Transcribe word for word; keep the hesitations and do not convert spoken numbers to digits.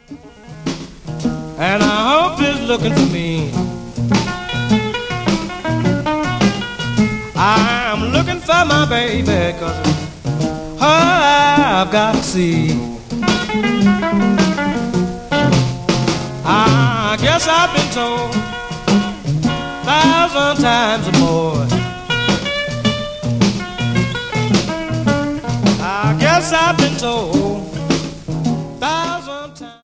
and I hope it's looking for me. I'm looking for my baby, 'cause I've got to see. I guess I've been told thousand times or more